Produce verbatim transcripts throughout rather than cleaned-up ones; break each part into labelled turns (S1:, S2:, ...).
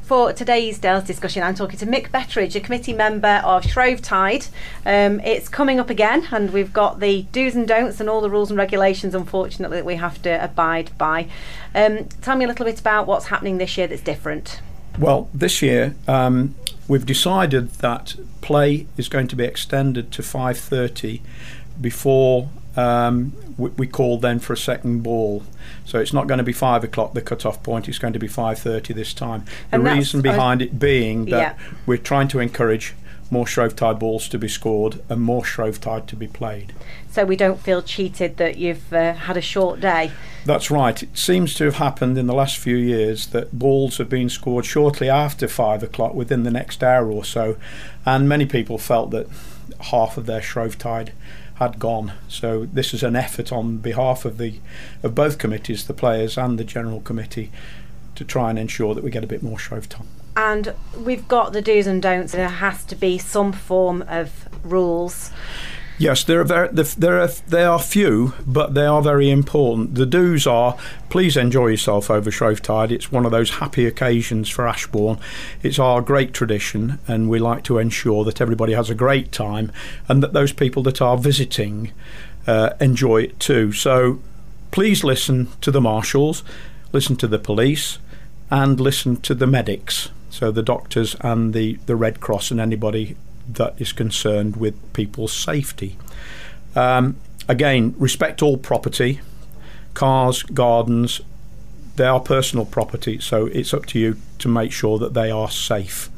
S1: for today's Dales discussion, I'm talking to Mick Betteridge, a committee member of Shrovetide. Um, it's coming up again, and we've got the do's and don'ts and all the rules and regulations, unfortunately, that we have to abide by. Um, tell me a little bit about what's happening this year that's different.
S2: Well, this year um, we've decided that play is going to be extended to five thirty before um, we, we call then for a second ball. So it's not going to be five o'clock, the cut-off point. It's going to be five thirty this time. The
S1: And that's-
S2: reason behind it being that
S1: Yeah.
S2: we're trying to encourage more Shrovetide balls to be scored and more Shrovetide to be played.
S1: So we don't feel cheated that you've uh, had a short day.
S2: That's right. It seems to have happened in the last few years that balls have been scored shortly after five o'clock, within the next hour or so, and many people felt that half of their Shrovetide had gone. So this is an effort on behalf of the of both committees, the players and the general committee, to try and ensure that we get a bit more Shrovetide.
S1: And we've got the do's and don'ts. There has to be some form of rules.
S2: Yes, there are very, there are they are few, but they are very important. The do's are: please enjoy yourself over Shrovetide. It's one of those happy occasions for Ashbourne. It's our great tradition, and we like to ensure that everybody has a great time, and that those people that are visiting uh, enjoy it too. So, please listen to the marshals, listen to the police, and listen to the medics. So the doctors and the, the Red Cross and anybody that is concerned with people's safety. Um, again, respect all property, cars, gardens. They are personal property, so it's up to you to make sure that they are safe.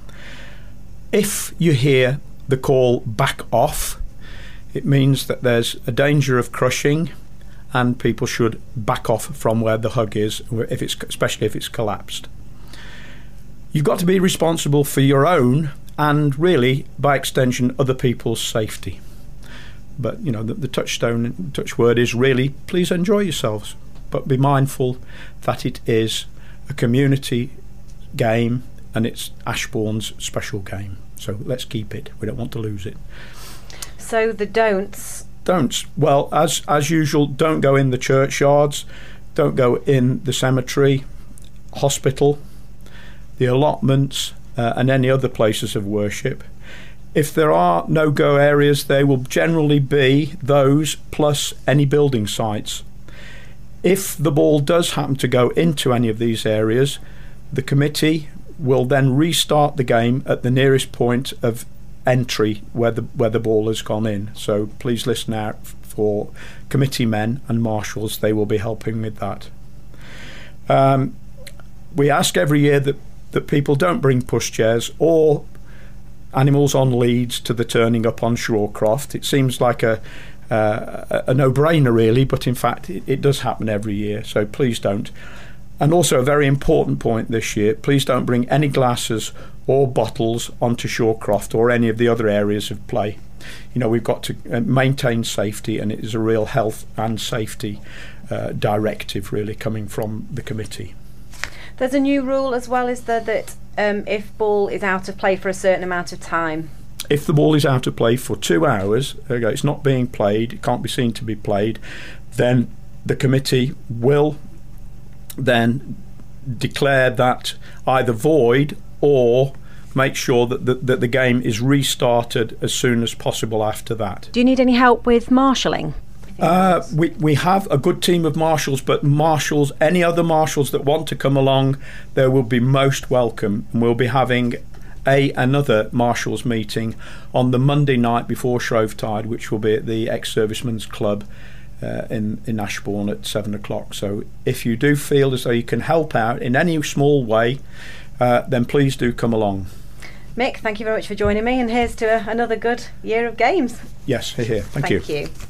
S2: If you hear the call back off, it means that there's a danger of crushing, and people should back off from where the hug is, if it's especially if it's collapsed. You've got to be responsible for your own and really, by extension, other people's safety. But, you know, the, the touchstone, touchword is really, please enjoy yourselves. But be mindful that it is a community game and it's Ashbourne's special game. So let's keep it. We don't want to lose it.
S1: So the don'ts.
S2: Don'ts. Well, as, as usual, don't go in the churchyards. Don't go in the cemetery, hospital, the allotments, uh, and any other places of worship. If there are no-go areas, they will generally be those plus any building sites. If the ball does happen to go into any of these areas, the committee will then restart the game at the nearest point of entry where the where the ball has gone in. So please listen out for committee men and marshals. They will be helping with that. Um, we ask every year that that people don't bring pushchairs or animals on leads to the turning up on Shawcroft. It seems like a uh, a no-brainer really, but in fact it, it does happen every year, so please don't. And also a very important point this year, please don't bring any glasses or bottles onto Shawcroft or any of the other areas of play. You know, we've got to maintain safety, and it is a real health and safety uh, directive really coming from the committee.
S1: There's a new rule as well, is there, that um, if ball is out of play for a certain amount of time?
S2: If the ball is out of play for two hours, okay, it's not being played, it can't be seen to be played, then the committee will then declare that either void or make sure that the, that the game is restarted as soon as possible after that.
S1: Do you need any help with marshalling?
S2: Uh, we, we have a good team of marshals, but marshals, any other marshals that want to come along, they will be most welcome. And we'll be having a another marshals meeting on the Monday night before Shrovetide, which will be at the Ex-Servicemen's Club uh, in, in Ashbourne at seven o'clock. So if you do feel as though you can help out in any small way, uh, then please do come along.
S1: Mick, thank you very much for joining me, and here's to a, another good year of games.
S2: Yes, here. Thank,
S1: Thank
S2: you.
S1: you.